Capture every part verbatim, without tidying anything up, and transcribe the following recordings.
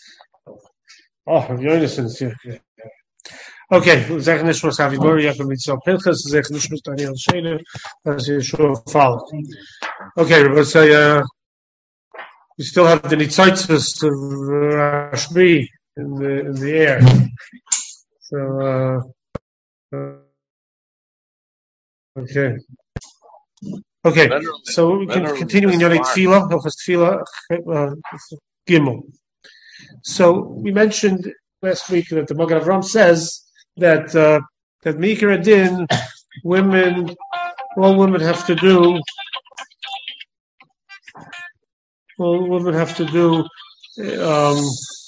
Oh, Yonason is here. Okay, Zech Nishmas Avidori Yaakov Mitzvah Pinchas, Zech Nishmas Daniel Sheder, as usual, follow. Okay, let's say, uh, we still have the Nitzitzes of Rashbi in the, in the air. So, uh, okay. Okay, so we can continue in Yonei Tefillah, Hilchos Tefillah, uh, Gimel. So we mentioned last week that the Magen Avraham says that uh, that Mikra Adin, women, all women have to do, all women have to do, um,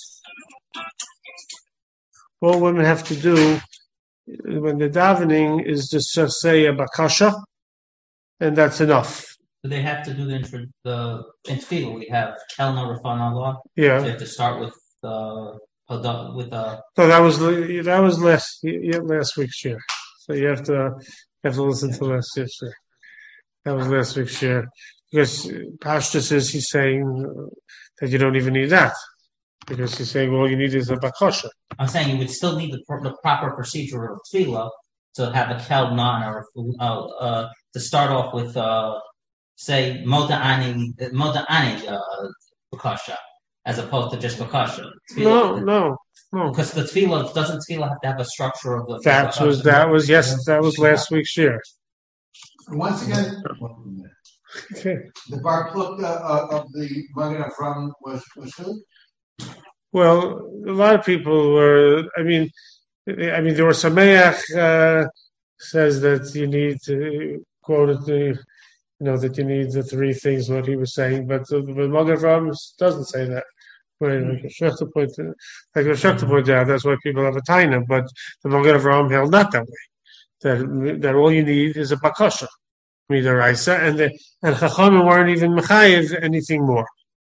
all women have to do when they're davening is just to say a bakasha, and that's enough. So they have to do the intro, the in Tefillah we have Tel No Rafan Allah. Yeah. So you have to start with the with the. So that was that was last yeah, last week's year. So you have to have to listen to last year's year. That was last week's year because Pashta says he's saying that you don't even need that because he's saying all you need is a bakasha. I'm saying you would still need the, the proper procedure of Tefillah to have a kel non or uh, uh, to start off with uh, say Moda Ani Moda Ani uh, bakasha as opposed to just bakasha. No, no, no. Because the Tefillah doesn't Tefillah have to have a structure of the. That the was that was yes that was last week's year. Once again, okay. The bar plukta uh, of the Magen Avraham was was who? Well, a lot of people were. I mean, I mean, there were Sameach uh, says that you need to quote it, the, you know, that you need the three things. What he was saying, but the, the Magen Avraham doesn't say that. Right, like Shechta point, like Shechta pointed out, that's why people have a taina. But the Magen Avraham held not that way. That that all you need is a bakasha, midaraisa, and the and Chachamim weren't even mechayev anything more.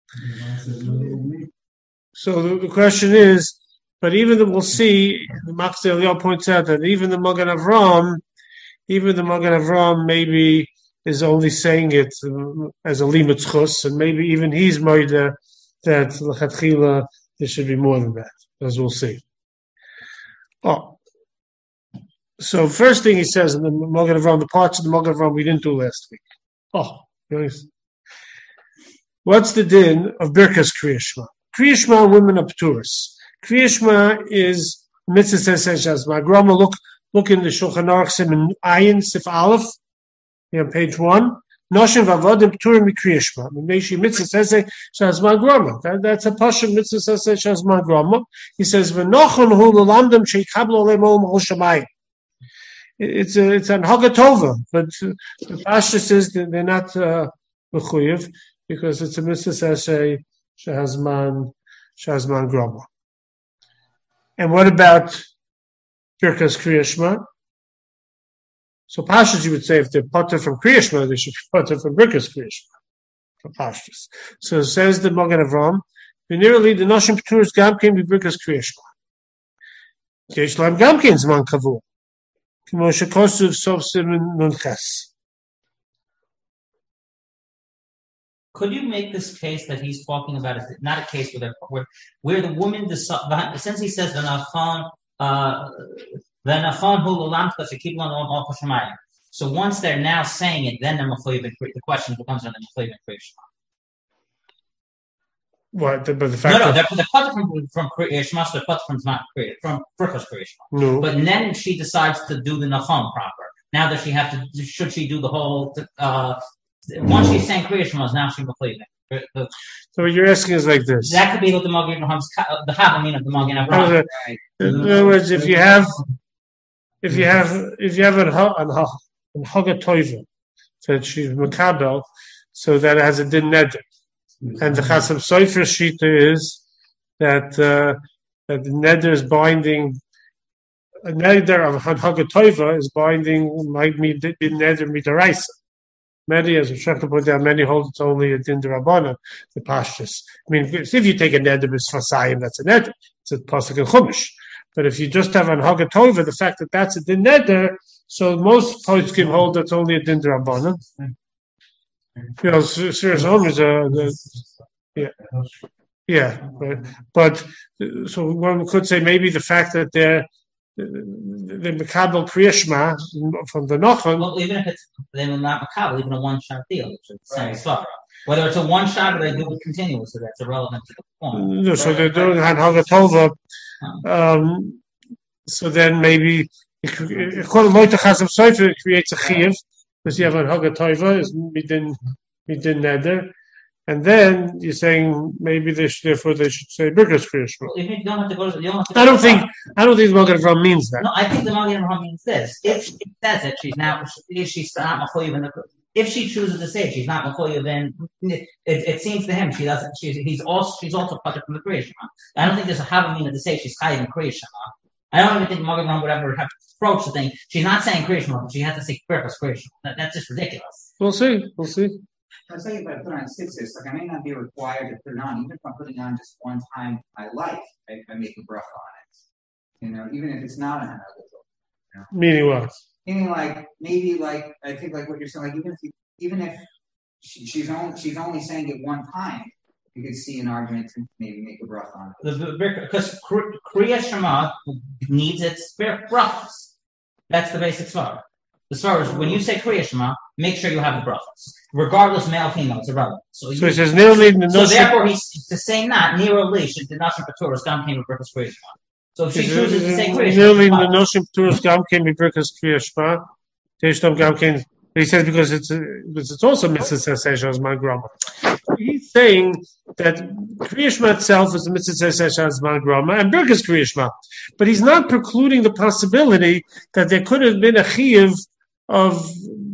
So the, the question is, but even the, we'll see, the Machzeh Eliyahu points out that even the Magen Avraham, even the Magen Avraham maybe is only saying it as a limit chus, and maybe even he's moida that l'chatchila there should be more than that, as we'll see. Oh, so first thing he says in the Magen Avraham, the parts of the Magen Avraham we didn't do last week. Oh, nice. What's the din of Birkas Kriya Shema? Kriya Shema, women of Pturis. Kriya Shema is mitzvah says as my grandma. Look, look in the Shulchan Aruch Siman Ayin Sif Aleph, here on page one. Noshim v'avodim pturim mikriya Shema. Meishi mitzvah says as my grandma. That, that's a pasuk mitzvah says as my grandma. He says v'nochon hu l'lamdem sheikablo le'mol mol shamayim. It's a, it's an hagatova, but the pasuk says that they're not mechuyev uh, because it's a mitzvah says shehazman shehazman grandma. And what about Birkas Kriya Shema? So Pashas, you would say if they're potter from Kriya Shema, they should be potter from Birkas Kriya Shema. For Pashas. So it says the Magen Avraham, nearly the Noshim P'turis Gam came to Birkas Kriya Shema. Yesh Laim Gam Kein Zman Kavur. K'mo shekosuv sof simin nun ches. Could you make this case that he's talking about? Is not a case where where, where the woman decide, since he says the Nachon, uh, the Nachon hu l'lamta shekiblan on al shamayim. So once they're now saying it, then they're mechuyev. The question becomes on the mechuyev Kriya Shema. What? The, but the fact no, no, that they're, they're put from from Kriya Shema, so they're put from not Kriya from Birkas Kriya Shema. No. But then she decides to do the Nachon proper. Now that she have to, should she do the whole? Uh, Once she's saying Kriya Shema, now she's believing. So what you're asking is like this. That could be what the Magen Avraham, the Havamim of the Magen Avraham. In other words, if you have, if you have, if you have an an Hagatoiva that she's Makabel, so that has a din neder, and the Chasam Sofer Shita is that uh, that the neder is binding. A neder of Hagatoiva is binding might be din neder midaraisa. Many, as Shechta pointed out, many hold it's only a din derabbanan, the pashtus. I mean, if you take a neder b'sfasayim, that's a neder. It's a pasuk in Chumash. But if you just have an hagatova, the fact that that's a din neder, so most poskim hold that's only a din derabbanan. You know, serious home is a, the, yeah. Yeah, but, but so one could say maybe the fact that they're the Makabel Kriyashma from the Nochon. Well, even if it's they're not Makabel, even a one-shot deal, which is the same svara. Whether it's a one-shot or they do it continuously, that's irrelevant to the point. No, so they're doing Hanhaga Tova. Um, so then maybe according to Chazam Sofer, it creates a chiyuv because you have a Hanhaga Tova is midin midin neder. And then you're saying maybe they should, therefore they should say Birkas Kriyashma. Well, you don't have to go to, you don't have to go I don't to think I don't think the Magen Avraham means that. No, I think the Magen Avraham means this. If she says it, she's not. If she's not machoyev in the. If she chooses to say it, she's not machoyev. Then it, it seems to him she doesn't. She's he's also she's also part from the Kriyashma. I don't think there's a havamina to say she's chayiv in Kriyashma. I don't even think Magen Avraham would ever have approached the thing. She's not saying Kriyashma, but she has to say Birkas Kriyashma. That, that's just ridiculous. We'll see. We'll see. Let's say if I put on sixes, like I may not be required to put it on, even if I'm putting it on just one time in my life, I, I make a bracha on it. You know, even if it's not a hanagah. You know? Meaning what? Meaning like maybe like I think like what you're saying, like even if you, even if she, she's only she's only saying it one time, you could see an argument to maybe make a bracha on it. Because Kriya Shema needs its brachas. That's the basic svara. The svara is when you say Kriya Shema, make sure you have the brachas. Regardless, male, female, it's irrelevant. So, so he says nearly the So therefore, he's to say not near a leash. The Nashim Paturas Gam came with Birkas Kriyashma. So if she chooses to say Kriyashma, nearly the Nashim Paturas Gam came with Birkas Kriyashma. Teishtam Gam came. He says because it's because it's also mitzvah sesesha as man grama. He's saying that Kriyashma itself is a mitzvah sesesha as man grama and Birkas Kriyashma, but he's not precluding the possibility that there could have been a chiyuv of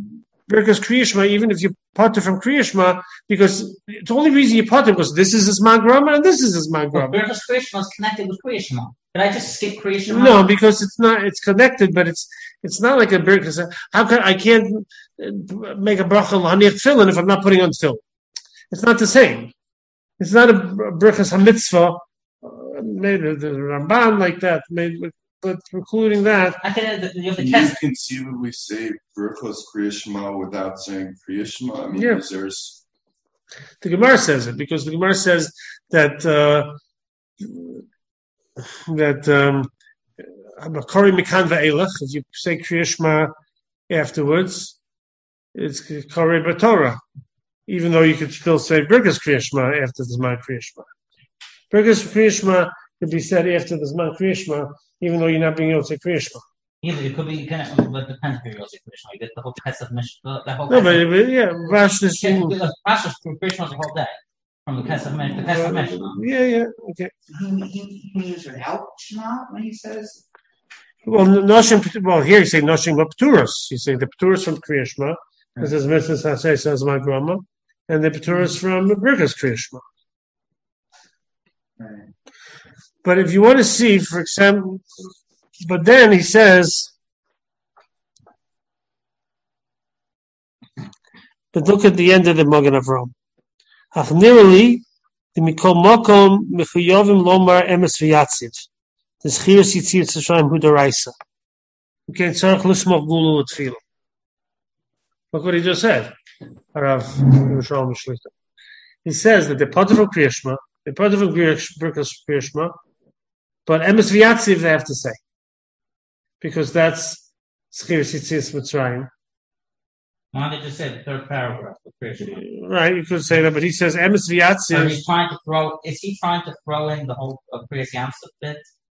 Birkas Kriyashma, even if you potter from Kriyashma, because the only reason you potter because this is his Magrama and this is his Magrama. Well, Birkas Kriyashma is connected with Kriyashma. Did I just skip Kriyashma? No, because it's not. It's connected, but it's it's not like a Birkas. How can I can't make a bracha l'haniach tefillin if I'm not putting on tefillin? It's not the same. It's not a Birkas hamitzvah. Maybe the Ramban like that. Maybe. But including that, I can, you, have the can test. you conceivably say Birchos Kriyashma without saying Kriyashma? I mean, yeah. there's the Gemara says it because the Gemara says that uh, that um, if you say Kriyashma afterwards, it's Kari B'Torah, even though you could still say Birkas Kriyashma after the Zman Kriyashma. Birkas Kriyashma could be said after the Zman Kriyashma, even though you're not being able to say Kriyashma. Yeah, but it could be, you can, but it depends if you're able to say Kriyashma. You get the whole Kesef Mishnah, the whole No, but, but yeah, Rash is saying. Rash is Kriyashma the whole day. From the Kesef Mishnah, the Kesef Mishnah. Yeah, yeah, okay. He, he, he uses without Shema when he says. Well, Noshim, well, here he's saying Noshim Paturas. He's saying the Paturas from Kriyashma, because as Mister Saseh says, my grandma, and the Paturas from Birkas Kriyashma. Right. But if you want to see, for example, but then he says, but look at the end of the Magen Avraham. Ach nirali, the mikol makom mechuyovim lomar emes v'yatziv. The schiyos yitzir tzashayim hudaraisa. Okay, tzarech l'smoch gulu l'tfilah. Look what he just said. He says that the potter from Kriyashma, the potter from Birkas Kriyashma, but emes v'yatziv they have to say, because that's schiyos yitzir Mitzrayim. Why did you say the third paragraph of Kriyashma? Right, you could say that, but he says emes v'yatziv. So he's trying to throw. Is he trying to throw in the whole of Kriyas Yamsuf bit?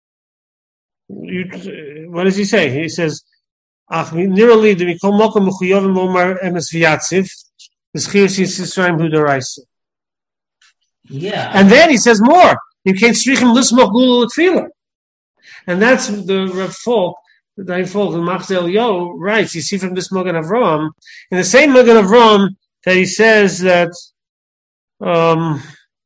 You, what does he say? He says, "Ach nirali de mikol makom mechuyovim lomar emes v'yatziv the schiyos yitzir hudaraisa." Yeah. And then he says more. You can't strichim lismoch gulu l'tfilah. And that's the Rav Folk, the Dain Folk, the Machzel Yo writes, you see from this Magen Avraham, in the same Magen Avraham that he says that um,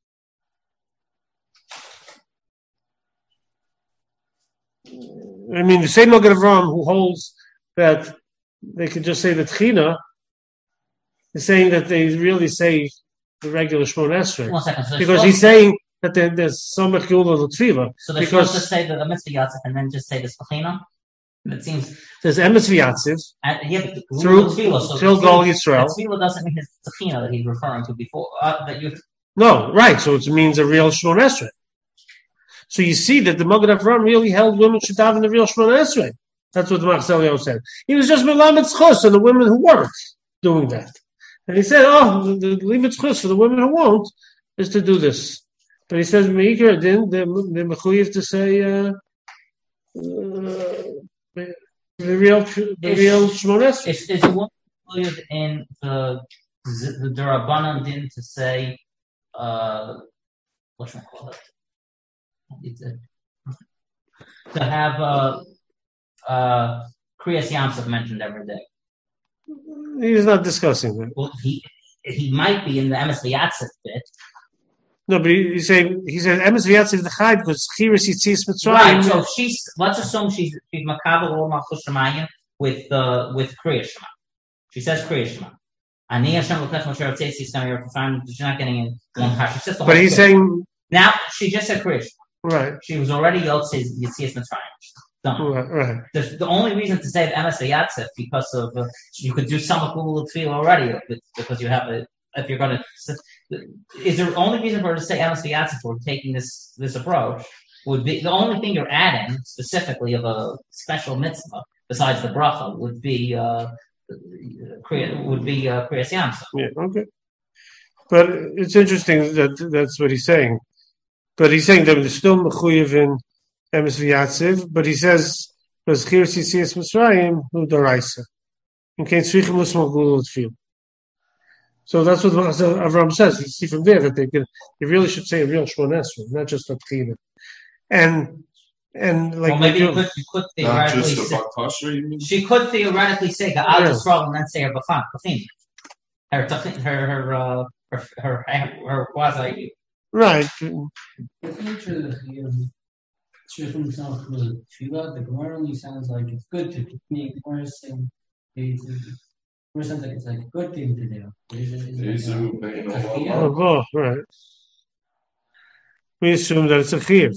I mean, the same Magen Avraham who holds that they could just say the Tchina is saying that they really say the regular Shmon Esrei. One second. So because he's saying that there, there's so much Gula L'Tfilah. So they're supposed to say the Mitzvah Yatzif and then just say the Tchina? It seems there's Emes V'Yatziv yeah, through Tefillah, so till Gol Yisrael. Tefillah doesn't mean his Tchina that he's referring to before. Uh, that you No, right. So it means a real Shmon Esrei. So you see that the Magen Avraham really held women should have in the real Shmon Esrei. That's what the Machzelios said. He was just Melamed Zchus on the women who weren't doing that. And he said, oh, the Limit Zchus for the women who won't is to do this. But he says, Meikar Din, they're mechuyev to say uh, uh, the real the if, real Shmon Esrei. If there's a woman included in the the Durabanan Din to say, uh, what should I call it? It's a, to have uh, uh, Kriyas Yamsuf mentioned every day. He's not discussing that. Well, he he might be in the Emes V'Yatzif bit. No, but he, he's saying he says Emes V'Yatzif the Chai because Chiras Yitzis Mitzrayim. Right. So she's let's assume she's she's Makabel or Malchus Shemayim with uh, with Kriyas Shema. She says Kriyas Shema. Ani Hashem L'Kech Moshe Ratzei Tzistam. You're confirmed. She's not getting in one pash. But he's saying now she just said Kriyas Shema. Right. She was already Yotzei Yitzis Mitzrayim. Done. Right, right. The, the only reason to say the Emes V'Yatzif because of uh, you could do some Akul Tefillah already because you have a if you're going to is the only reason for her to say Emes V'Yatzif for taking this this approach would be the only thing you're adding specifically of a special mitzvah besides the bracha would be uh, would be uh, Kriyas Yamsuf. Yeah, okay. But it's interesting that that's what he's saying. But he's saying that there's still mechuyev in Emes V'Yatzif, but he says because Chiras Yitzis Mitzrayim who daraisa in case tzrichim l'smol gulul tefillah. So that's what Avram says. You see from there that they can, they really should say a real Shmon Esrei, not just a tefillah. And and like well, maybe you could, you could theoretically not just say, a bakasha, you mean? she could theoretically say Ga'al Yisrael and then say her b'chan b'chin her her her uh, her her her quasi right. The Gemara only sounds like it's good to make worse and it sounds like it's like a good thing to do. Is it like a, a Oh, oh, right. We assume that it's a chiyuv.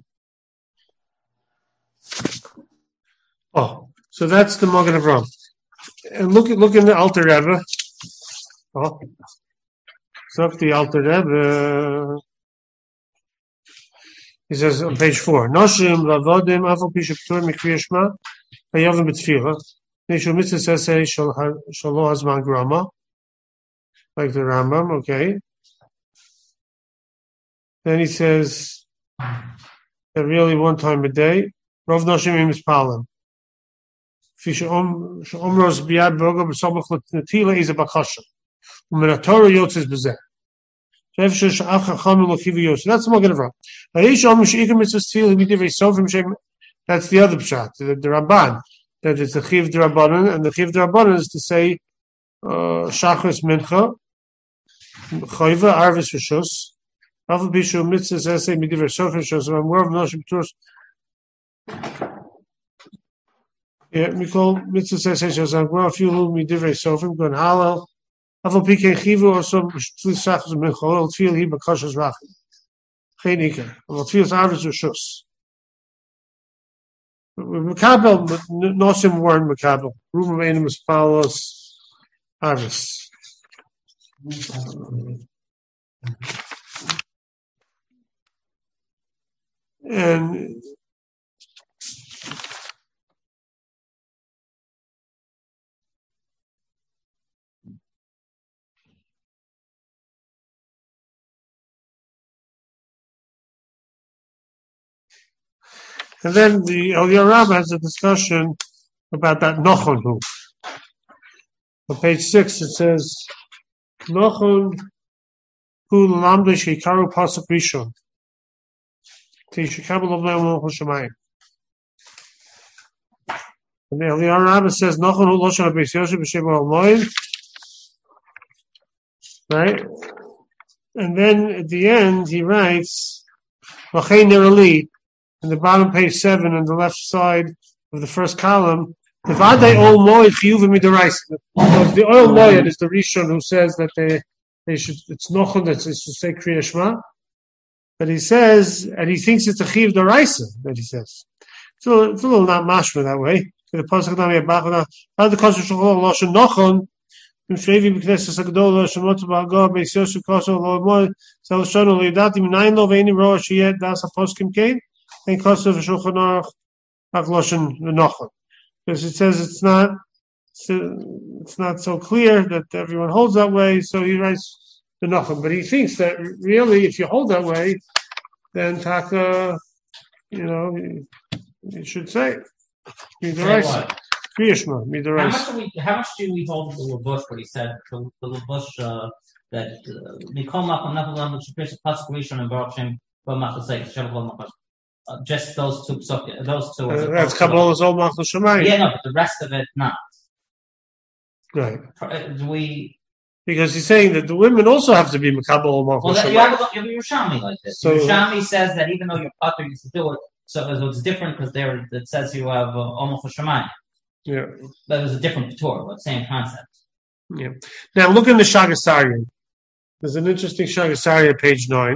Oh, so that's the Magen Avraham. And look at look in the Alter Rebbe. Oh, so the Alter Rebbe. He says on page four, Noshim v'avodim afal pi sheptur mikriya shema v'yavim b'tfilah. Nishu mitzvah says say shalo hazman grama, like the Rambam. Okay. Then he says that really one time a day. Rov noshim im mispalim. Fi she'om she'omros biyad boga b'sobach l'tila is a bakasha. U'min haTorah yotzes b'zeh. That's the Magen Avraham. That's the other pshat, the, the Ramban. That it's the Chiv D'Rabbanan, and the Chiv D'Rabbanan is to say uh, Shachris Mincha, Chayva Arvis Rishos, Alpha Bishu Mitzvah Essay Midiver Sof Rishos, and I'm more of Noshim Tours. Yeah, Mikol Mitzvah Essay Rishos, I'm more of you who Midiver Sofim, Gon Halal. Afal Pike Chivu or some Tfil Shachas Minchol, Tfil Hi Bakashas Rachim. Geen Iker. Afal Tfil Arvis Rishos. Makabel, Nosim weren't Makabel. Ruben Einim was Paulos Arvis. And And then the Eliyah Rabbah has a discussion about that Nochon who. On page six it says, Nochon who lamda sheikaru pasuk rishon. Tishikabel of le'om l'choshamayim. And the Eliyah Rabbah says, Nochon hu loshon ha-beis Yosef b'sheba al-moed. Right? And then at the end he writes, V'chei nerali, in the bottom page seven on the left side of the first column, the Vadei Ol Moed Chiyuvim Midaraisa. The Ol Moed is the Rishon who says that they they should it's Nochon that is to say Kriya Shema, but he says and he thinks it's a Chiyuv Daraisa that he says. So it's a little not mashma that way. The pasuk nami abachana. How the pasuk shulchan Lashon Nochon Shrevi B'Knesses Agdola Shemot Ba'Agor Beis Yosef Kosel Lo Moy Zel Shono Leidati Minayin Lo Ve'ini Roa Sheyet Das HaPoskim Kein and Kosel V'Shulchan Aruch Agloshen V'Nochon. Because it says it's not it's not so clear that everyone holds that way, so he writes the Nochon. But he thinks that really, if you hold that way, then Taka, you know, you, you should say Midoraisa. Kriyashma, How much do we? How much do we hold the Labush? What he said, the, the Labush uh, that Mikol Makom Nachalam Shapir Pasuk Rishon and Baruch Shem B'Machasei Shavol Machas. Just those two. Those two. Uh, that's Kabbalah's old Machal Shemayim. Yeah, no, but the rest of it not. Right. Do we? Because he's saying that the women also have to be Mekabel Machal Well, Shemayim. you have a Yerushalmi like this. So, Yerushalmi says that even though your pater used to do it, so it's different because there it says you have Omach Shemayim. Yeah. But it was a different Torah, but same concept. Yeah. Now look in the Shagasarya. There's an interesting Shagasarya, page nine.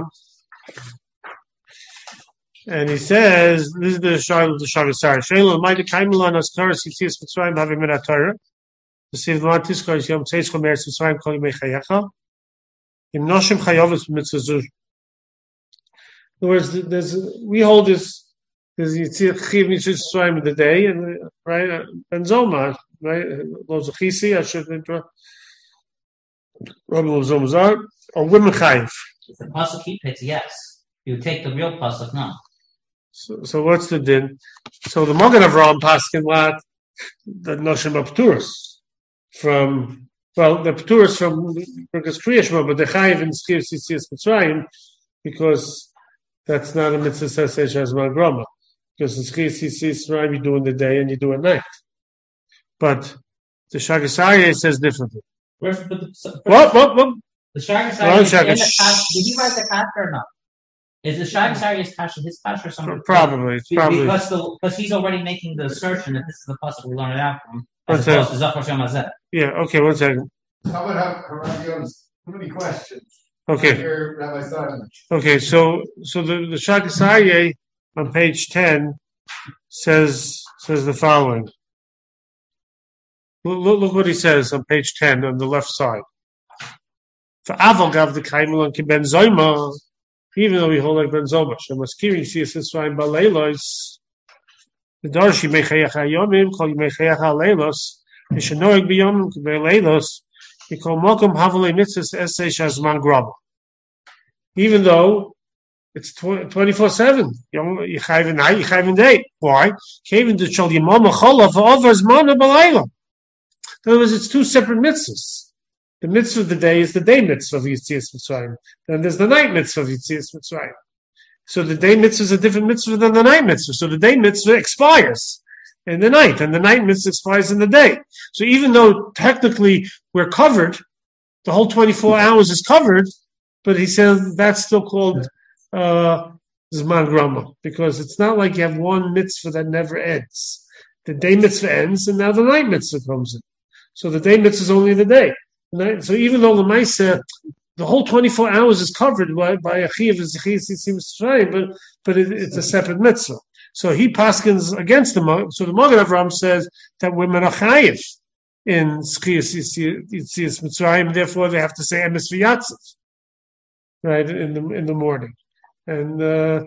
And he says, this is the Shah of the Shagasarya. Shayla, my Kaimilan Askaras, he sees Mitzrayim having Minat Torah. To see the Matiskar, Yom Tzeis Chomer, Mitzrayim Kol Yimei Chayecha. Im Noshim Chayovis Mitzvah. In other words, there's, we hold this. Because you see Chiv Mitzvah of the day, and right, and Zoma, right, Loz Achisi, I should interrupt. Rabbi Zomazar, or women Chayiv. If the pasuk keep it, yes. You take the real pasuk, no. So, so what's the din? So the Magen Avraham Paskin Lat, the Noshim Apturas from, well, the Apturas from Birkas Kriyashma, but the Chayiv in Skir Sitzias Mitzrayim, because that's not a mitzvah says as Grama. Because in Schis Mitzrayim you do in the day and you do at night. But the Shagasarya says differently. Where's the, the, what, what, what? The Shagasarya is in the Kasha. Did he write the Kasha or not? Is the Shagasarya's Kasha his Kasha or something? Probably. It's probably. Because, the, because he's already making the assertion that this is the pasuk we learn it out from. As opposed to Zachar Shem Hazeh. Yeah, okay, one second. How about Haragion's? Too many questions. Okay. Rabbi Simon. Okay, so so the, the Shagasarya on page ten says says the following. Look, look what he says on page ten on the left side. For Aval gav the Kaimelon ki ben Zoyma, even though we hold like ben Zoma, Shemaskiri sees this fine baleilos. The Darshi mechayach hayomim kol mechayach haleilos. Yishanoig biyomim beleilos. We call mokum havalei mitzvahs essay shazman graba. Even though it's twenty-four seven. You chayv in night, you chayv in day. Why? Even the chol yimama cholav overs mana balayla. In other words, it's two separate mitzvahs. The mitzvah of the day is the day mitzvah of Yitzias Mitzrayim. Then there's the night mitzvah of Yitzias Mitzrayim. So the day mitzvah is a different mitzvah than the night mitzvah. So the day mitzvah expires in the night, and the night mitzvah expires in the day. So even though technically we're covered, the whole twenty-four hours is covered, but he says that's still called uh, Zman Grama, because it's not like you have one mitzvah that never ends. The day mitzvah ends, and now the night mitzvah comes in. So the day mitzvah is only the day. So even though the Maisa, the whole twenty-four hours is covered by, by a Chiv, but, but it, it's a separate mitzvah. So he paskins against the Magen. So the Magen Avraham says that women are chayiv in Schiyas Yitzias Mitzrayim, therefore they have to say Emes V'Yatzav, right, in the in the morning. And, uh,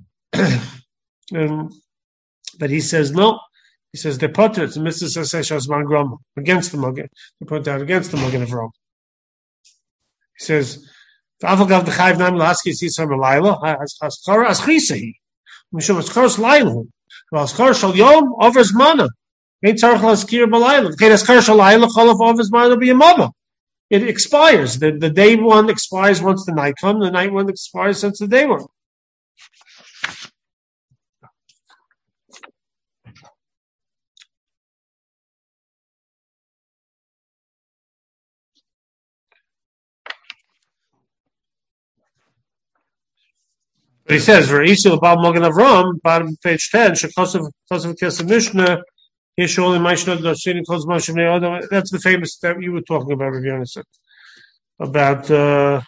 and but he says no. He says they're potter. It's a mitzvah Shazman Grama against the Magen. They put out against the Magen Avraham. He says, "V'avagav the Chayv Nam Laski Yitzam Elayla Haskara Aschisahi Mishum Askaras Layla Askar Shal Yom Overs Mana Ain't Tzarich Laskir Balayla V'kein Askar Shal Layla Cholav Overs Mana B'Yamava." It expires. The the day one expires once the night comes. The night one expires since the day one. But he says, "V'reisul about Magen Avraham, bottom page ten, shekosav kosav kesef Mishnah, yeshol in Mishnah dashini kos moshe me'odam." That's the famous that you were talking about, Rabbi Yonasan, about uh,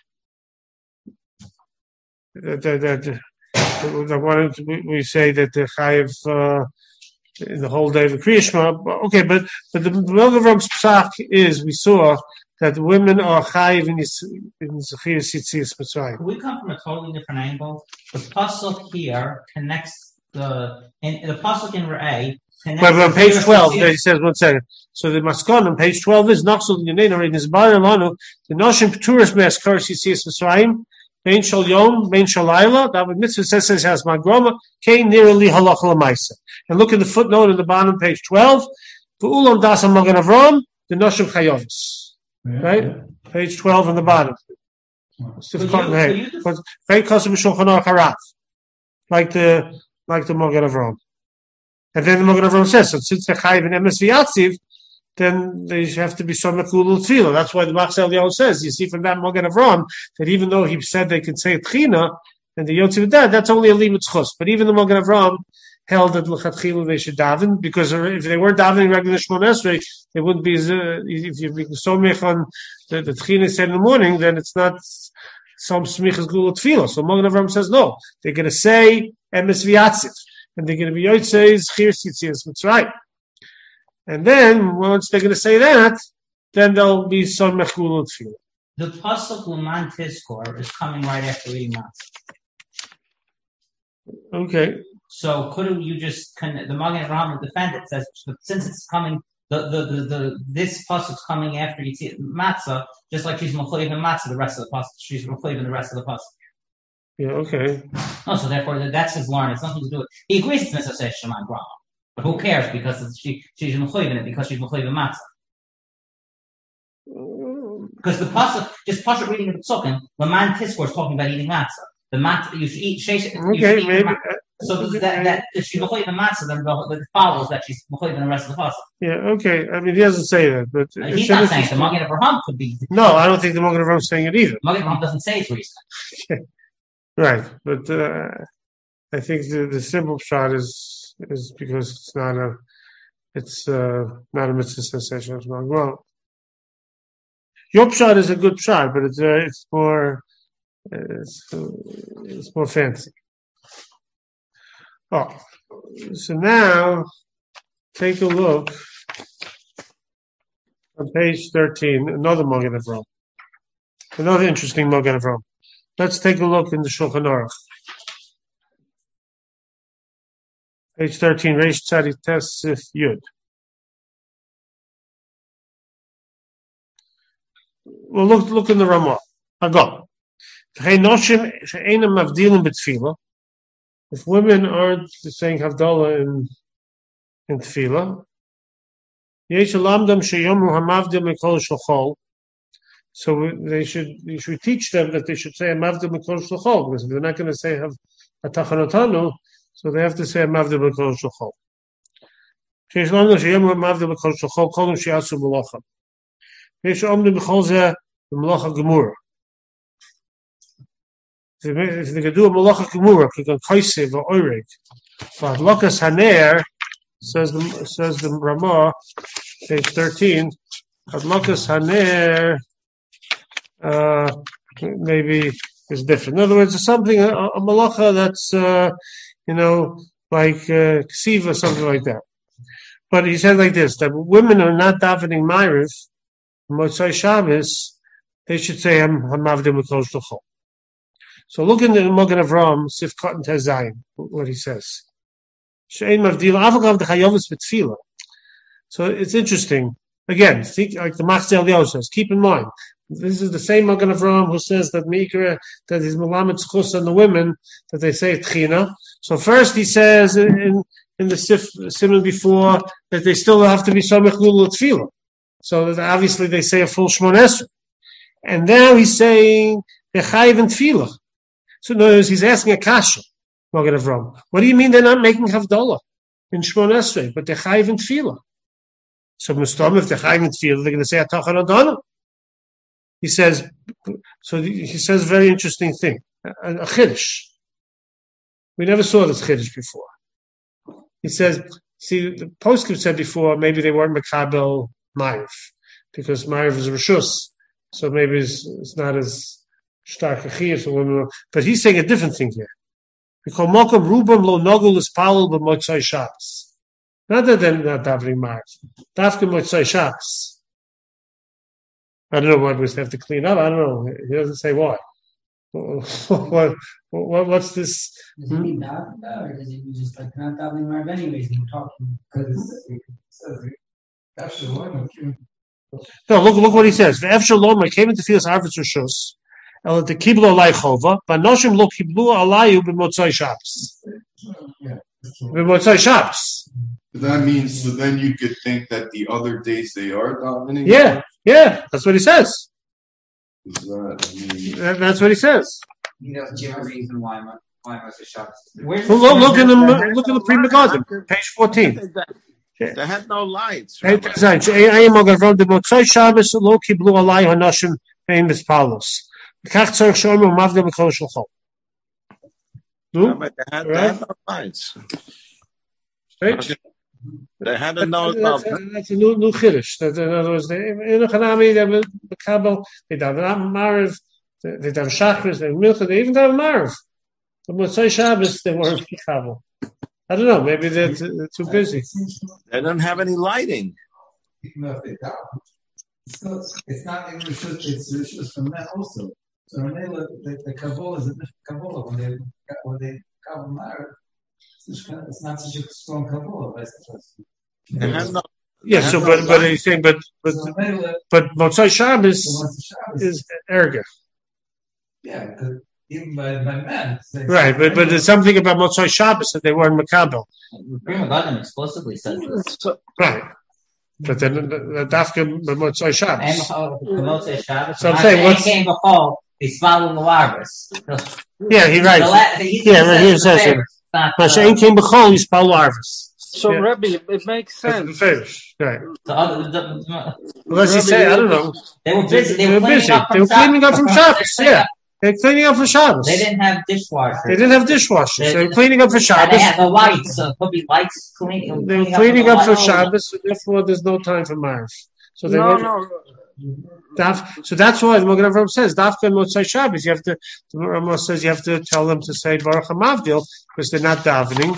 that that. that why don't we say that the chayiv uh, in the whole day of the Kriya Shema? Okay, but but the Magen Avraham's psak is we saw that women are chayiv in Zechias Yitzias Mitzrayim. Could we come from a totally different angle? The pasuk here connects the in the pasuk in Re'eh. But on page twelve, there he says one second. So the maskon on page twelve is Nachsul Yanein in his bar alonu the noshim pturas me'as Zechias Yitzias Mitzrayim bein shal yom bein shal laila. That mitzvah says says has magroma kein nirali halacha l'maisa. And look at the footnote in the bottom, page twelve. V'ulam das Magen Avram the noshim chayovis. Right, yeah. Page twelve on the bottom. Stiff cotton hay. But very custom Shulchan Aruch Harav, like the like the Magen Avram. And then the Magen Avram says, so since they're chayiv and emes v'yatziv, then they have to be somek lulul tefillah. That's why the Machzeh Eliyahu says. You see from that Magen Avram that even though he said they can say tchina and the yotziv that, that's only a limit chus. But even the Magen Avram held that l'chatchilu they should daven, because if they weren't davening regular Shmon Esrei, they wouldn't be. Uh, if you're being so mech on the, the tchina said in the morning, then it's not some smichas gula tefillah. So Magen Avram says no, they're going to say emes v'yatziv, and they're going to be yotzei Zechias Yitzias Mitzrayim. And then once they're going to say that, then there'll be some mech gula tefillah. The pasuk L'man Tizkor is coming right after reading Matzah. Okay. So couldn't you just the Magen Avraham will defend it? Says since it's coming, the the the, the this pasuk's coming after you see matzah, just like she's mechuyev in matzah, the rest of the pasuk she's mechuyev in the rest of the pasuk. Yeah. Okay. No, so therefore that's his learning. It's nothing to do with. He agrees it's mitzvah says Shema Grama, but who cares because it's, she she's mechuyev in it because she's mechuyev in matzah. Because the pasuk, just pasuk reading of the psukim, the man Tiskor is talking about eating matzah. The matzah you should eat. You should okay, eat maybe. So that, that if she's mechuyev in matzah, then it follows that she's mechuyev in the rest of the pasuk. Yeah, okay. I mean, he doesn't say that, but uh, he's not saying it. The Magen Avraham could be. No, I don't think the Magen Avraham is saying it either. Magen Avraham doesn't say it's reason. Right, but uh, I think the, the simple shot is is because it's not a it's uh, not a mitzvah sensation as well. Well, your shot is a good shot, but it's uh, it's more it's uh, it's more fancy. Oh, so now take a look on page thirteen, another Magen Avraham, another interesting Magen Avraham. Let's take a look in the Shulchan Aruch. Page thirteen, Reish Tzadi Tes Sif Yud. Well, look, look in the Ramah. Agam. If women aren't saying Havdalah in in Tefillah, so they should you should teach them that they should say Mavda Mikol Shlochol, because if they're not going to say have Atachanotanu, so they have to say Mavda Mikol Shlochol. Mavda Mikol Shlochol, Kolum Shiatsu Melacha. Yesh Omni B'chol Zeh Melacha Gemura. If they can do a Melacha Gemura, they can Kaisiv or Oireg. But Lokas Haner says the says the Ramah, page thirteen. But Lokas Haner. Uh, maybe is different. In other words, it's something, a, a malacha that's, uh, you know, like, uh, ksiva, something like that. But he said like this, that women are not davening Ma'ariv, Motzai Shabbos, they should say, Hamavdim Mikol Shlochol. So look in the Magen Avraham, Sif Katan Tezayim, what he says. She'ein mavdil, avagav dechayovis b'tfilah. So it's interesting. Again, think, like the Machzeh Eliyahu says, keep in mind, this is the same Magen Avraham who says that Mikra, that his Melamed Zchus on the women, that they say Tchina. So first he says in, in the Sif, Simon before, that they still have to be Samech Lulu Tefillah. So that obviously they say a full Shmon Esrei. And now he's saying, they're Chayiv and Tefillah. So in other words, he's asking a kasha, Magen Avraham. What do you mean they're not making Havdalah in Shmon Esrei, but they're Chayiv and Tefillah? So Mustam, if they're Chayiv and Tefillah, they're going to say Atachan Adana. He says, so he says a very interesting thing, a, a chiddush. We never saw this chiddush before. He says, see, the postscript said before, maybe they weren't Makabel Ma'ariv, because Ma'ariv is Rishus, so maybe it's, it's not as stark a chiyuv for women. But he's saying a different thing here. We call Mokum Rubam Lo Nogul Ispalel B'Motzai Shabbos. Not that they're not davening Ma'ariv, Dafka Motzai Shabbos. I don't know why we have to clean up. I don't know. He doesn't say why. what, what, what's this? Does he need davening, or does he just like not davening Marv anyways? And we're talking because it says Avshalom. No, look, look what he says. Avshalom came into fields harvest rishus. El the kiblu alay chova, but noshim lo kiblu alayu b'motzai Shabbos. B'motzai Shabbos. That means so then you could think that the other days they are davening. Yeah, yeah, that's what he says. Is that, I mean, that, that's what he says. He doesn't give a reason why why Moshe Shabbos. Well, look, look in the look in the Pri Megadim, page fourteen. They had no lights. I am a from the Motzai Shabbos lo kiblu alay hanashim famous Paulus. Kach tzarich shomer mavdel b'kol shulchan. No, but they had, they had no lights. Right? They had a no That's, that's, that's a new new chiddush. That in other words, they in a chanami they have the kabel, they have Mariv, they have Shachris, they have Milcha, they even have Mariv. But Motzai Shabbos they weren't kabel. I don't know. Maybe they're too, they're too busy. They don't have any lighting. No, they don't. It's not, it's not even Rishus, it's Rishus from that also. So when they look, the, the Kabbalah is a different Kabbalah. When they, when they come married, it's, it's not such a strong Kabbalah. They have no, Yeah, so but but he's saying but but So they look, but Motzai Shabbos so once the Shabbos, is erga. yeah, because even by, by men. They, Right, but but there's something about Motzai Shabbos that they weren't makabel. The Pri Megadim explicitly says this. Right. But then the dafka Motzai Shabbos. Motzai Shabbos. So I'm saying what's came before they swallowed the larvas. yeah, he writes. Yeah, right here it says it. Mashain came b'chol yispal larvas. So, Yeah. Rebbe, it makes sense. Finish. Right. The other, the, the, Unless you say, I don't know. they were busy. They, They were were cleaning busy. up from They were cleaning up from Shabbos. Shabbos. Yeah. They're cleaning up for Shabbos. They didn't have dishwashers. They didn't have dishwashers. They- They were cleaning up for And Shabbos. they had the lights. So it could be lights cleaning. They were cleaning up for the light. Shabbos, so therefore there's no time for Marv. So they No, were, no. Daf, so that's why the Magen Avraham says Dafka and Motzai Shabbos. You have to. The Rambam says you have to tell them to say Baruch Hamavdil because they're not davening,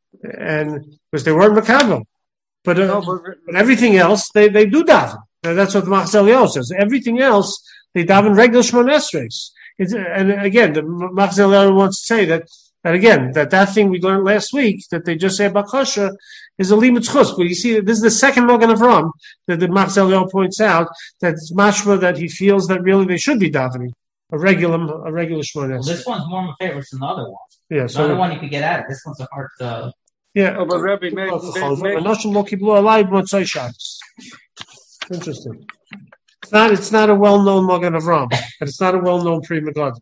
and because they weren't makabel. But, uh, No, but but everything else they, they do daven. And that's what the Machzor Eliyahu says. Everything else they daven regular Shmon Esrei. And again, the Machzor Eliyahu wants to say that. And again, that that thing we learned last week that they just say about kosher is a limit chus. But you see, this is the second Magen Avraham that the Machzor Eliyahu points out that it's mashma that he feels that really they should be davening a regular a regular Shmon Well, Esrei. this one's more my favorite than the other one. Yeah, The other so one you could get at it. This one's a hard. Uh, yeah. Oh, but Rebbe, maybe, maybe, Anoshim lo kiblu alay b'motzai Shabbos. Interesting. It's not. It's not a well-known Magen Avraham, and it's not a well-known Pri Megadim.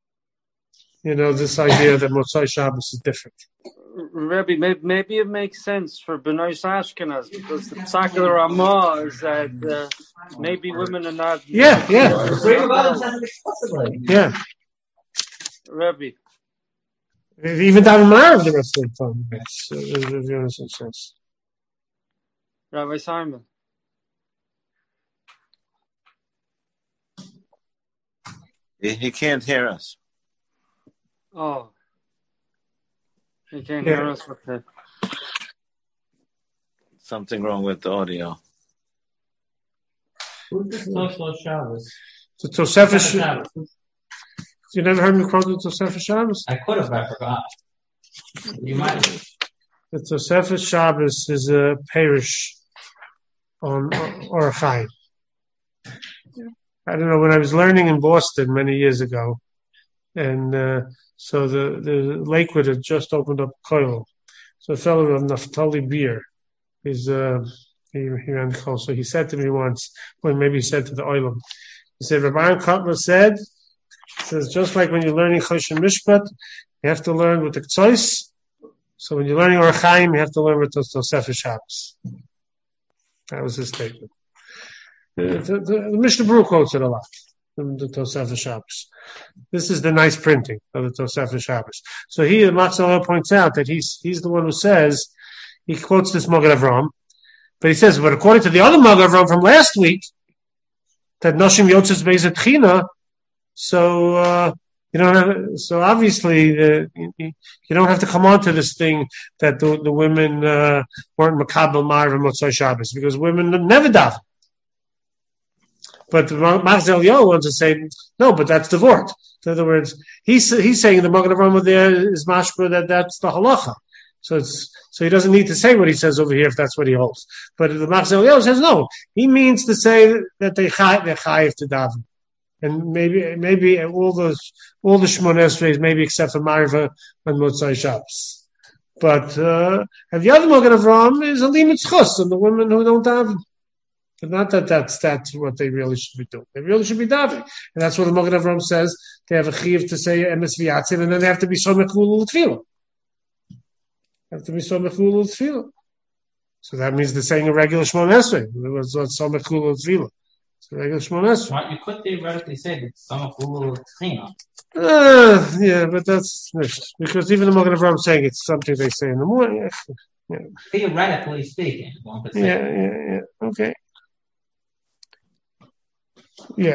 You know, this idea that Motzai Shabbos is different. Rebbe, maybe, maybe it makes sense for B'nai Ashkenaz because the Psak of the Ramah is that uh, maybe women are not. Yeah, yeah, the Pri Megadim says it explicitly. yeah. Rebbe. Even down in Marv, the rest of the time. It's, uh, if you understand sense. Rabbi Simon. he, he can't hear us. Oh. You can't Yeah. hear us with the. Something wrong with the audio. Who's this social Shabbos? So Tosefah, Sh- Shabbos. you never heard me quote the Tosefah Shabbos? I could have, but I forgot. You might have. The Tosefah Shabbos is a parish on Orach Chaim. I don't know, when I was learning in Boston many years ago, and uh, so the, the Lakewood had just opened up Koil. So a fellow of Naftali Beer, he's, uh, he, he ran Koil. So he said to me once, when maybe he said to the Oilam, he said, Rabbi Aaron Kotler said, says, just like when you're learning Choshen Mishpat, you have to learn with the Ktsois. So when you're learning Orach Chaim, you have to learn with the Tosefah Shabbos. That was his statement. The, the, the, the Mishnah Berurah quotes it a lot, the, the Tosefah Shabbos. This is the nice printing of the Tosefah Shabbos. So here, the Machzor Eliyahu points out that he's he's the one who says, he quotes this Magen Avraham, but he says, but according to the other Magen Avraham from last week, that Noshim Yotzes Be'ezet China, so uh, you don't have, so obviously the, you, you don't have to come on to this thing that the, the women uh, weren't Makabel Marv and Motzai Shabbos, because women never daven. But Machzor Eliyahu wants to say, no, but that's the word. In other words, he's he's saying the Magen Avraham there is mashma that that's the halacha. So it's so he doesn't need to say what he says over here if that's what he holds. But the Machzor Eliyahu says no. He means to say that they chai, they're chayiv to daven, and maybe maybe all the all the Shmoneh Esrei maybe except for Mariva and Motzai Shabbos. But uh, and the other Magen Avraham is a limit chus on the women who don't daven. But not that that's, that's what they really should be doing. They really should be davening. And that's what the Magen Avraham says. They have a chiyuv to say emes v'yatzin, and then they have to be so mechulu l'tefillah. They have to be so mechulu l'tefillah. So that means they're saying a regular Shmoneh Esrei. It's not so mechulu l'tefillah. It's a regular Shmoneh Esrei. Right, you could theoretically say that some mechulu l'tefillah. Uh, yeah, but that's mixed. Because even the Magen Avraham is saying it's something they say in the morning. Yeah. Theoretically speaking, one could say. Yeah, yeah, yeah. Okay. Yeah.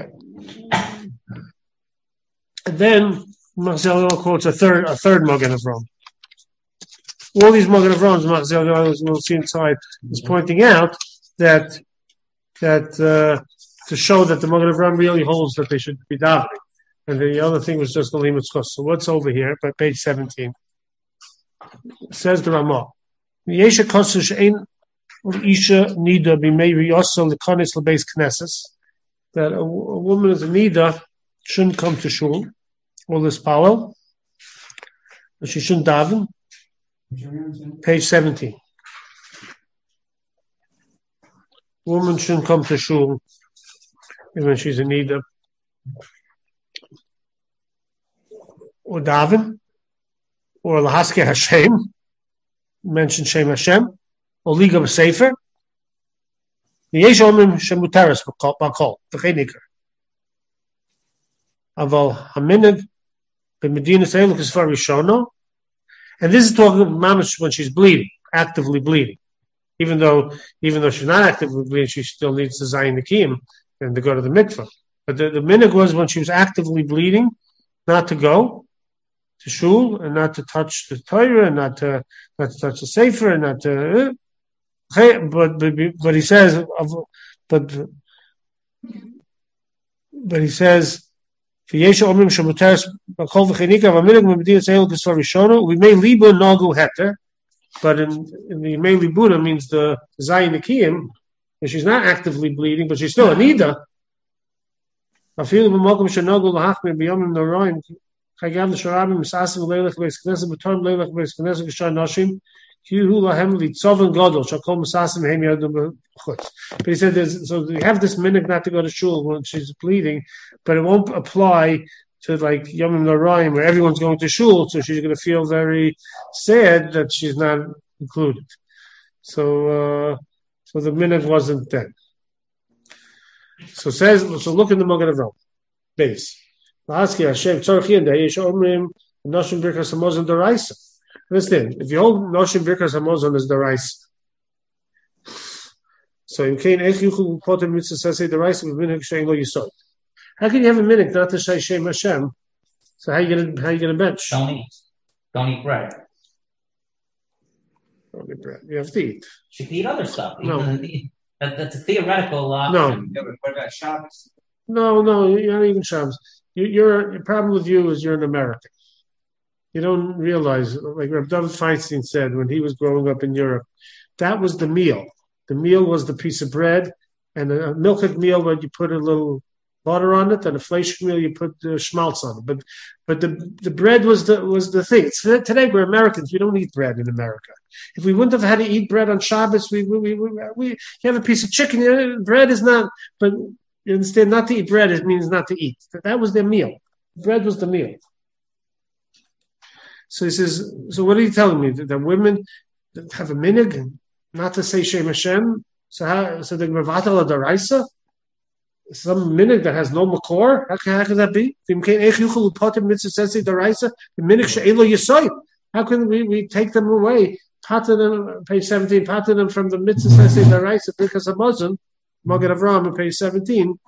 And then Machzor quotes a third a third Magen Avraham. All these Magen Avrahams, Machzor, as we'll see inside, is pointing out that that uh, to show that the Magen Avraham really holds that they should be davening. And the other thing was just the limit chus. So what's over here by page seventeen? Says the Ramah. Yesha kosush ein isha nida b'mei riyosel l'kanis l'beis knesses. That a, a woman as a nida shouldn't come to shul, all this power, but she shouldn't daven. Page seventeen. Woman shouldn't come to shul even when she's a nida. Or daven, or lahaske Hashem, mention Shem Hashem, or liga b'sefer. Yesh omrim shemutaris b'kol v'cheinikar. Aval haminig b'medina seiluk is for rishono, and this is talking about mamash when she's bleeding, actively bleeding. Even though, even though she's not actively bleeding, she still needs to zayin the kiyum and to go to the mikvah. But the, the minig was when she was actively bleeding, not to go to shul and not to touch the Torah and not to not to touch the sefer and not to. Uh, but, but but he says, but but he says, we may libo nagu heter, but in, in the Yemei Libuna means the Zayin Akiyim, and she's not actively bleeding, but she's still a nida. Chagav l'sharabim misasim leilach beis knesset b'torm leilach beis knesset g'shar nashim kihu lahem litzoven gadol shakol misasim heim yadum b'chutz. But he said, there's, so you have this minute not to go to shul when she's bleeding, but it won't apply to like Yomim Noraim where everyone's going to shul, so she's going to feel very sad that she's not included. So, uh, so the minute wasn't then. So says, so look in the Magen Avraham base. Understand, if you hold Noshim Birkas Hamazon as Daraisa, so you can't Echuchu Potem Mitzvah says Daraisa with Minhag Shein Lo Yisod. How can you have a minute not to say Shem Hashem? So how you gonna how you gonna bench? Don't eat. Don't eat bread. Don't eat bread. You have to eat. You should eat other stuff. No. That, that's a theoretical uh, no. Yeah, but what about Shabbos? No, no, you're not even Shabbos. You, you're, your problem with you is you're an American. You don't realize, like Reb David Feinstein said when he was growing up in Europe, that was the meal. The meal was the piece of bread, and a milchik meal where you put a little butter on it, and a fleisch meal you put the schmaltz on it. But but the the bread was the was the thing. So today we're Americans. We don't eat bread in America. If we wouldn't have had to eat bread on Shabbos, we we we, we, we you have a piece of chicken. Bread is not, but you understand, not to eat bread, it means not to eat. That was their meal. Bread was the meal. So he says, so what are you telling me? That, that women have a minig not to say Shem Hashem? So how, so they're mevatel daraisa? Some minig that has no makor? How can, how can that be? How can we, we take them away? Pater page seventeen, pater them from the mitzvah sensei daraisa because of Muslim. Magen Avraham on page seventeen.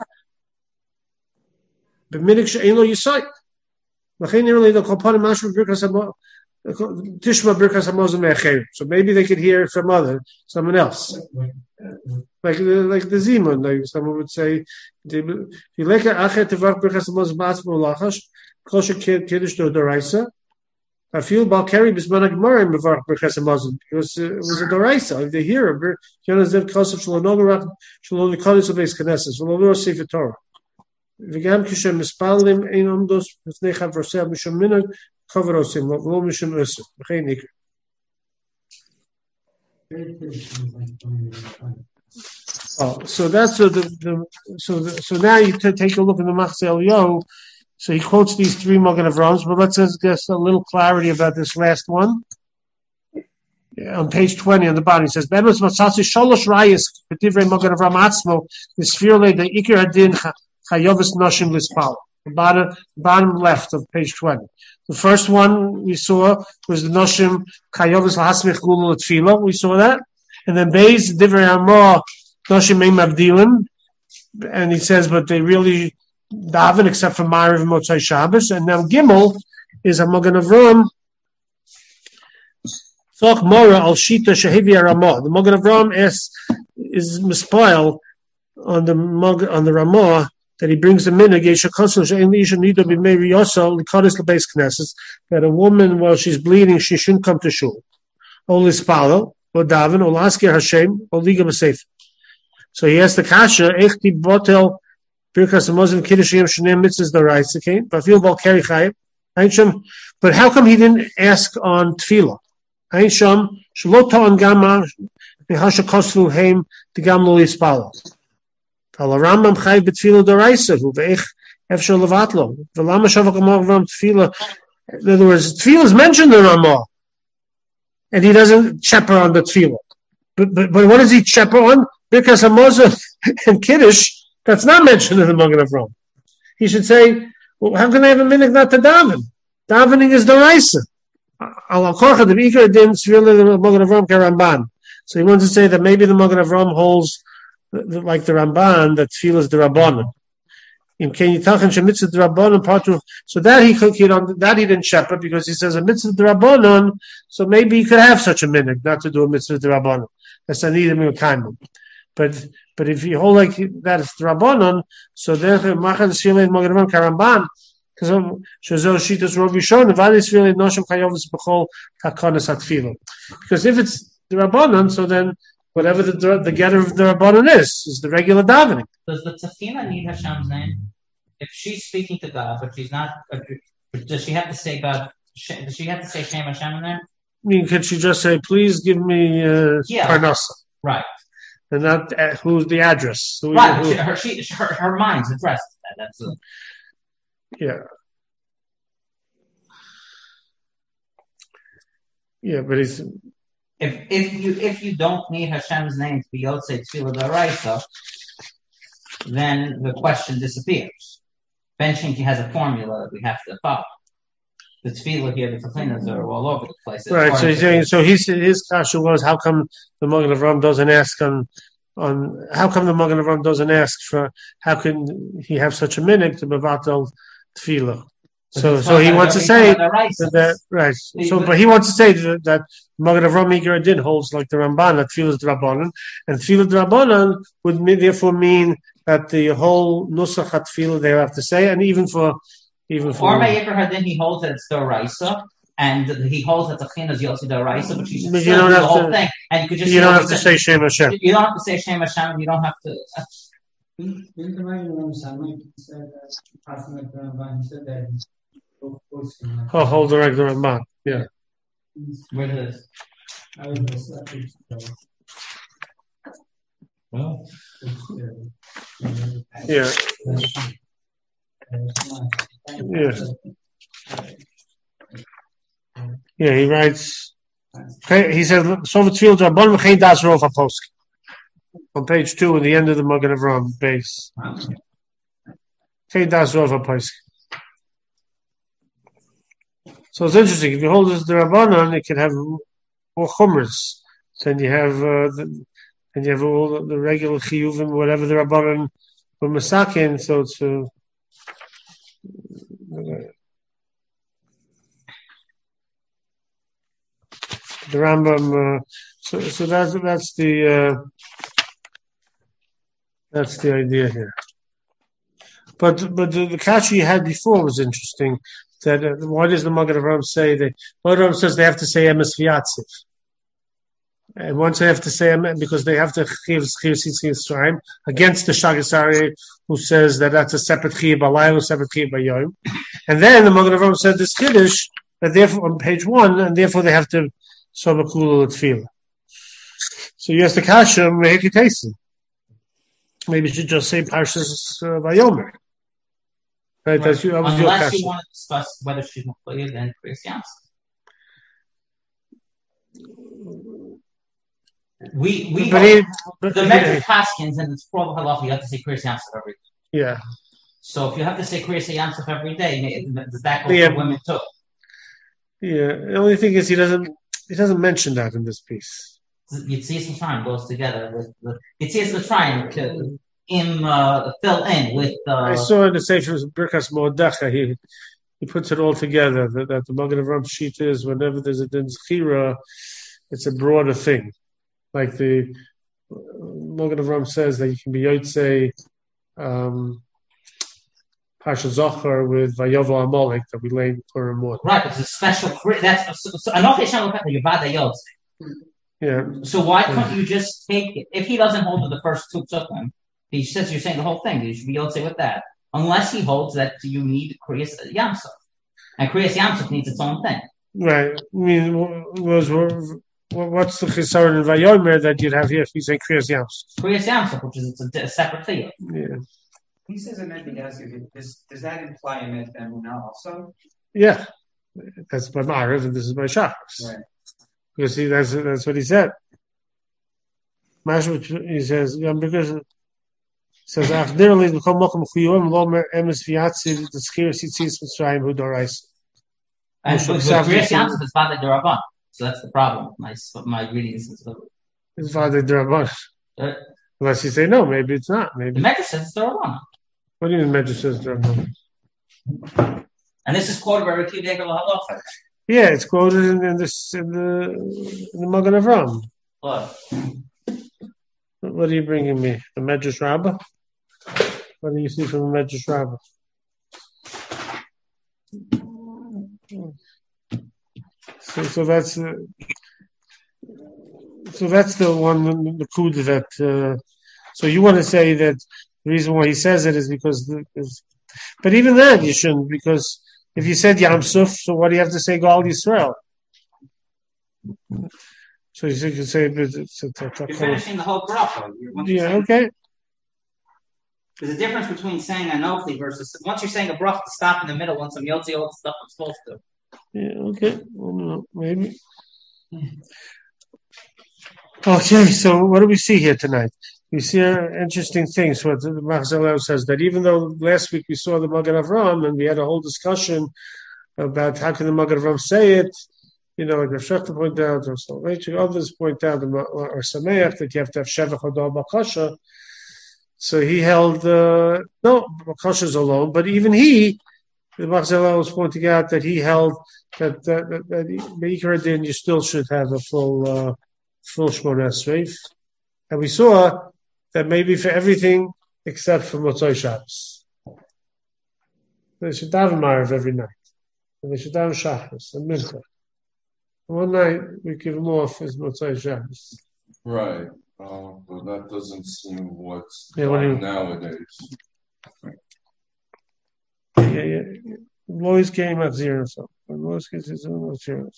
B'minik she'ein lo yisayt. L'chein nirli the kolpanim mashma birkas tishma birkas hamozim me'acherim. So maybe they could hear it from other, someone else. like the like the Zimun, like someone would say, I feel about carry bisman gemara in mevarach berches hamazon because it was a doraisa. If they hear it, Yonazev Kosov Shalonogarach Shalon Kodesh Beis Knesses Shalon Sefer Torah. V'gam kishem mispalim ein omdos b'fnei chavrosei mishum minag chavrosim lo mishum user b'chein nikr. Oh, so that's so the, the so the, so now you t- take a look at the Machzeh Eliyahu. So he quotes these three Magen Avroms, but let's just get a little clarity about this last one. Yeah, on page twenty on the bottom, he says, "Be'emes matzatzi shalosh rayis b'divrei Magen Avram atzmo nisfirle the ikir hadin chayovis noshim lispal." The bottom, bottom left of page twenty. The first one we saw was the noshim chayovis lahasmich gulu l'tfila. We saw that, and then Beis divrei Amor noshim ein mavdilim, and he says, but they really daven except for Ma'ariv and Motzai Shabbos, and now Gimel is a Magen Avram. Tzok Mora al Shita Shehevi Ramah. The Magen Avram is is mispoil on the on the Ramah that he brings the minhag Yesha Kosel She'en Isha Nida B'Mei Riyosa L'Kodesh L'Beis Knesses, that a woman while she's bleeding she shouldn't come to shul. Or Lispalo, or daven, or Laskir Hashem, or Liga B'Seif. So he has the kasha Echti Botel. Birkas Hamazon Kiddush Yom Shnei Mitzvahs D'Oraisa. Okay, but feel about Keri Chayim. But how come he didn't ask on Tefillah? Ein Sham Shalot Ta'an Gama Nehasha Koslu Heim T'Gam Lo Yispalo. Al Rambam Chayim B'Tefillah D'Oraisa Hu Ve'ich Efshar Levatlo V'Lama Shavak Amar Ram Tefillah. In other words, Tefillah is mentioned in Ramah, and he doesn't cheper on the Tefillah. But but but what does he cheper on? Birkas Hamazon and Kiddush. That's not mentioned in the Magen Avram. He should say, well, how can I have a minhag not to daven? Davening is D'Oraisa. Al Korcha the Ikar Din Tzvila the Magen Avram Karamban. So he wants to say that maybe the Magen Avram holds like the Ramban that Tefillah is the Rabbanon. In Kenyitachan Shemitzah the Rabbanon part of so that he could that he didn't shepherd because he says a mitzvah the Rabbanon. So maybe he could have such a minhag not to do a mitzvah the Rabbanon. That's a need of kind. But but if you hold like that it's the Rabbanon, so then Machal Shilei Magen Avram Karamban, because Shazo Shitas Rav Yishon, Valis Shilei Noshim Chayovis B'Chol Takonas Hatfilah. Because if it's the Rabbanon, so then whatever the the getter of the Rabbanon is is the regular davening. Does the Tefillah need Hashem's name? If she's speaking to God, but she's not, does she have to say God? Does she have to say Shem Hashem in there? I mean, could she just say, "Please give me uh, yeah. Parnasa"? Right. And not uh, who's the address. Who, right, who, her, she, her her mind's addressed. That, that's a, yeah, yeah, but it's if if you if you don't need Hashem's name to be Yotzei Tefillah D'Oraisa, then the question disappears. Ben Shinki has a formula that we have to follow. The Tefillah here, the Tefillas are all over the place. It's right. So he's saying, so his his kasha was, how come the Magen Avram doesn't ask on on how come the Magen Avram doesn't ask for how can he have such a minhag to bevatel Tefillah? So so he wants to say that, that right. So but he wants to say that, that Magen Avram Ikar Din holds like the Ramban that Tefillah is Drabanan, and Tefillah Drabanan would therefore mean that the whole nusach Tefillah they have to say, and even for Even for or Me'ikar Hadin, he holds that it's D'Oraisa, and he holds that the Chin is Yossi D'Oraisa, but you should but still you don't do have the whole to, thing. And you could just you don't have to say Shem Hashem. You don't have to say Shem Hashem. You don't have to. Uh, Didn't the Magen Avram said that passing like the Ramban said that oh, hold the regular Ramban, yeah. Where it is? I was just Well, Yeah. Yeah. Yeah, he writes. He says, "Sovet Tefillah Rabban v'chein das rov haposkim." On page two, at the end of the Magen Avram base. Chein das rov haposkim. So it's interesting. If you hold this the Rabbanon, it can have more chumras. Then you have, uh, the, and you have all the, the regular chiyuvim, whatever the Rabbanon were masakin. So it's. Uh, The Rambam, uh, so so that's that's the uh, That's the idea here. But but the, the kasha you had before was interesting. That uh, why does the Magen Avraham say that? Magen Avraham says they have to say emes v'yatziv, and once they have to say emes because they have to chiv chiv sitzim against the Shagasari who says that that's a separate chiv b'laylo, separate chiv b'yom, and then the Magen Avraham said this chiddush that therefore on page one, and therefore they have to sobakulu tefillah. So yes, the kasha mehekitesi. Maybe you should just say Parshas uh, Vayomer. Right, right. That's you, that was Unless your you want to discuss whether she's Mechuyah, then Kriyas Yamsuf. We, we, but he, but the he, Medrash Paskins, and it's probably halacha, you have to say Kriyas Yamsuf every day. Yeah. So if you have to say Kriyas Yamsuf every day, does that go yeah. for women too? Yeah. The only thing is he doesn't he doesn't mention that in this piece. Yitzias L'Sharim goes together with the Yitzias L'Sharim to him uh, fill in with. Uh, I saw in the Sefer Birkas Moedecha he he puts it all together that, that the Magen Avraham sheet is whenever there's a din zechira, it's a broader thing. Like the Magen Avraham says that you can be Yotzei um, Parsha Zohar with Vayovo Amalek that we learned for a more. Right, it's a special. That's so, so, yeah. So why can't you just take it? If he doesn't hold to the first two psukim, he says you're saying the whole thing. You should be able to say with that, unless he holds that you need Kriyas Yamsuf, and Kriyas Yamsuf needs its own thing. Right. I mean, was what's the chisaron in Vayomer that you'd have here if you say Kriyas Yamsuf? Kriyas Yamsuf, which is it's a, a separate thing. Yeah. He says Emet B'Yasif. Does does that imply Emet B'Emunah also? Yeah, that's by Ma'ariv and this is by Shachar. Right. You see, that's that's what he said. He says, because he says, "Achdirli b'kol mokum chiyuim lomer emes v'yatziv t'schir sitzis mitzrayim hu dorais." And with Kriyas Yamsuf, it's Vada D'Rabban, so that's the problem. My my reading is it's Vada D'Rabban. Uh, Unless you say no, maybe it's not. Maybe the Medrash says it's D'Rabban. What do you mean Medrash says D'Rabban? And this is quoted by Rav Akiva Halacha. Yeah, it's quoted in, in this in the in the Magen Avraham. What? What are you bringing me? The Medrash Rabbah? What do you see from the Medrash Rabbah? So, so that's uh, so that's the one the kud that. Uh, so you want to say that the reason why he says it is because, the, is, but even then you shouldn't, because if you said Yam Suf, so what do you have to say Gal Yisrael? So you could say it's, it's, it's, it's, you're finishing the whole bracha. Yeah, okay. There's a difference between saying Anochi versus once you're saying a bracha to stop in the middle when some yotzi all the stuff I'm supposed to. Yeah, okay. Well, maybe. Okay, so what do we see here tonight? We see an interesting thing. So the Machzalel says that even though last week we saw the Magen Avraham and we had a whole discussion about how can the Magen Avraham say it, you know, like Rav Shechter pointed out, or so others point out, or Sameach, that you have to have Shevach Hodal Bakasha. So he held, uh, no, Bakasha's alone, but even he, the Machzalel was pointing out that he held that that that, that Be'ikar Din you still should have a full uh, full Shmona Esrei. And we saw that maybe for everything except for Motzai Shabbos. They should daven Ma'ariv every night. And they should daven Shabbos and Mincha. One night we give them off as Motzai Shabbos. Right. Uh, but that doesn't seem what's yeah, what you, nowadays. Yeah, yeah, yeah. Lois came at zero, so Lois gets his own zero.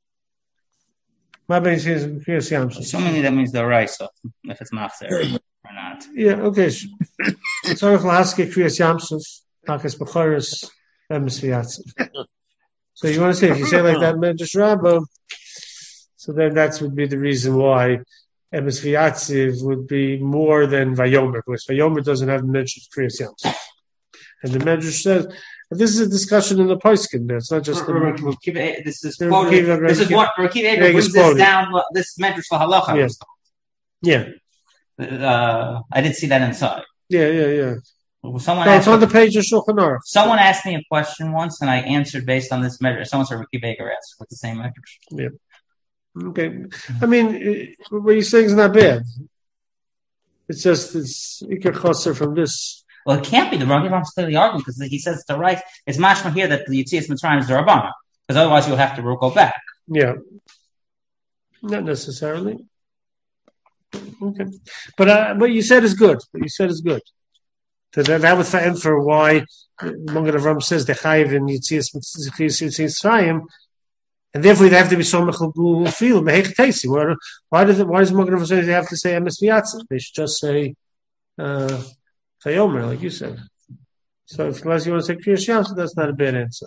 My base is Kriyas Yamsuf. Assuming that means the Raisa, if it's Mafzer or not. Yeah, okay. So Lahaske Kriyas Yamsuf, Takas Bechoros, Emes V'Yatziv. So you want to say, if you say like that, Medrash Rabbah, so then that would be the reason why Emes V'Yatziv would be more than Vayomer, because Vayomer doesn't have mentioned Kriyas Yamsuf. And the Medrash says, this is a discussion in the Poskin. It's not just the. This is quoted, this is what Rav Akiva brings this down. This Medrash Halacha. Yes. Yeah. Uh, I did see that inside. Yeah, yeah, yeah. Someone no, asked it's on the page of Shulchan Aruch. Someone asked me a question once, and I answered based on this Medrash. Someone said Rav Akiva asked with the same Medrash. Yeah. Okay. I mean, what you're saying is not bad. It's just it's Iker Chaser from this. Well, it can't be. The Rambam's clearly arguing because he says it's the right. It's mashma here that the Yitzias Mitzrayim is the Rabbana, because otherwise you'll have to go back. Yeah, not necessarily. Okay, but uh, what you said is good. What you said is good. That that would end for why Magen Avraham says the Chayiv in Yitzias Mitzrayim. And therefore, they have to be so mechul feel mehechtaisi. Why? Why does it? Why does Magen Avraham say they have to say emes v'yatzav? They should just say chayomer, uh, like you said. So, if unless you want to say kriyas yam, so that's not a bad answer.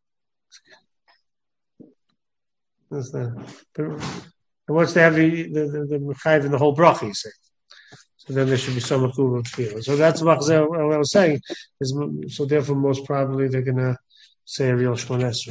That's not. And once they have the the the, the mechayiv in the whole bracha, you say. So then there should be some mechul feel. So that's what I was saying. Is, so therefore, most probably they're going to say a real Shmon Esrei.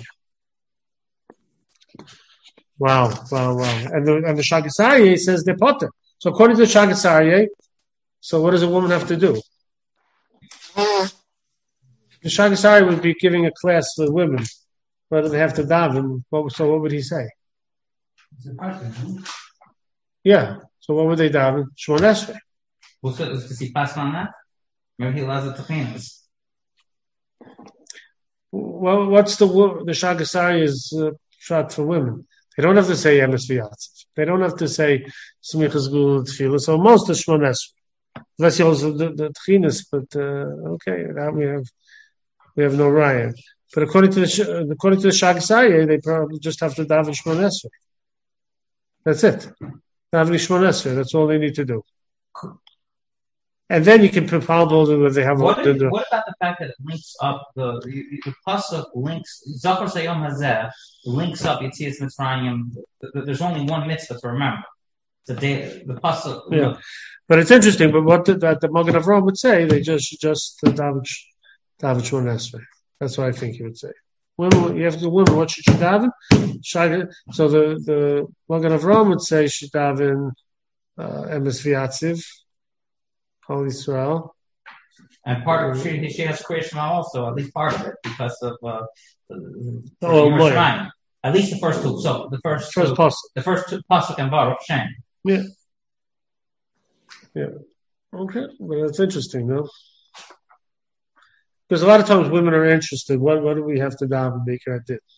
Wow, wow, wow. And the and the Shagas Aryeh says they're potter. So according to the Shagas Aryeh, so what does a woman have to do? The Shagas Aryeh would be giving a class for women. What do they have to daven? So what would he say? Yeah. So what would they daven? Shmon Esrei. Well, so does he pass on that? Maybe he allows it to finish. Well, what's the the Shagas Aryeh's uh, shot for women? They don't have to say emes v'yatzav. They don't have to say smichas gul tefillah. So most is Shmon Esrei, unless you also the the tchinas. But uh, okay, now we have we have no raya. But according to the according to the Shagas Aryeh, they probably just have to daven Shmon Esrei. That's it. Daven Shmon Esrei. That's all they need to do. And then you can propose whether they have. What, is, what about the fact that it links up the the, the pasuk links Zachor Sayom Hazeh links up Yitzias Mitzrayim. There's only one mitzvah to remember. The day the pasuk. Yeah, look. But it's interesting. But what the, that the Magen Avraham would say, they just just daven daven Shmon Esrei. That's what I think he would say. Women, you have to women. What should she daven? So the the Magen Avraham would say she daven emes v'yatziv. Holy Israel. And part of she she has Kriya Shema also, at least part of it, because of uh, oh, Yerushalayim. At least the first two. So the first first two, pasuk. the first two pasuk and Baruch Shem. Yeah. Yeah. Okay, but that's interesting, no? Because a lot of times women are interested. What what do we have to daven Baker at this?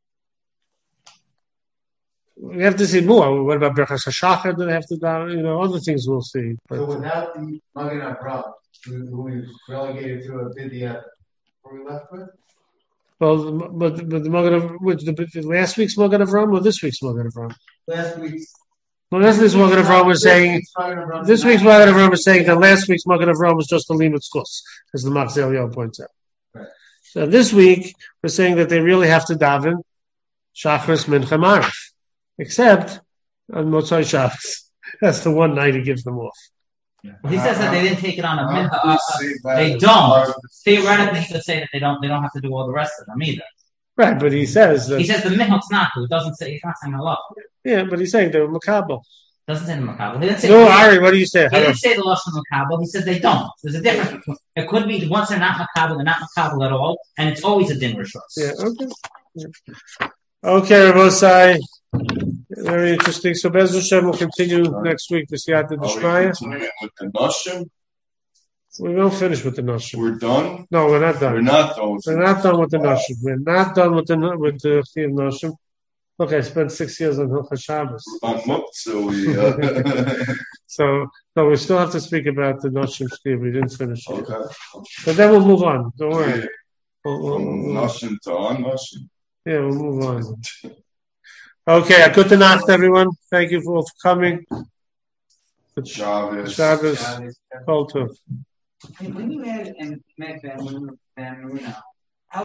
We have to see more. What about Berachas HaShachar? Do they have to daven? You know, other things we'll see. But, so without the Magen Avraham, who we relegated to a Bidya, what are we left with? Well, but but the Magen Avraham, which the, the last week's Magen Avraham or this week's Magen Avraham? Last week's. Well, last week's Magen Avraham was saying. This week's Magen Avraham was saying that last week's Magen Avraham was just a limud schus, as the Machzeh Eliyahu points out. Right. So this week we're saying that they really have to daven Shachris Mincha Marif. Except on Motzai Shabbos. That's the one night he gives them off. Well, he says that they didn't take it on a mincha. Uh, uh, they don't. Theoretically, he could say that they don't. They don't have to do all the rest of them either. Right, but he says that he says the mincha's not. It doesn't say he's not saying a lot. Yeah, but he's saying they're makabel. Doesn't say the makabel. He didn't say. No, Ari, what do you say? He didn't say the lashon makabel. He says they don't. There's a difference. It could be once they're not makabel, they're not makabel at all, and it's always a din rishos. Yeah. Okay. Yeah. Okay, Rabosai. Very interesting. So Bez Hashem will continue next week to Siyata D'Shmaya. With the Noshim? We won't finish with the Noshim. We're done? No, we're not done. We're not done with We're not done with the Noshim. We're not done with the with the Chiyuv Noshim. Look, I spent six years on Hilchos Shabbos. So we uh... so so we still have to speak about the Noshim Chiyuv. We didn't finish it. Okay. But then we'll move on. Don't worry. Yeah. We'll, we'll, we'll, Noshim to on Noshim. Yeah, we'll move on. Okay, good night, everyone. Thank you for coming. Shabbos. Shabbos. Kol tov. When you add and met Ben Luna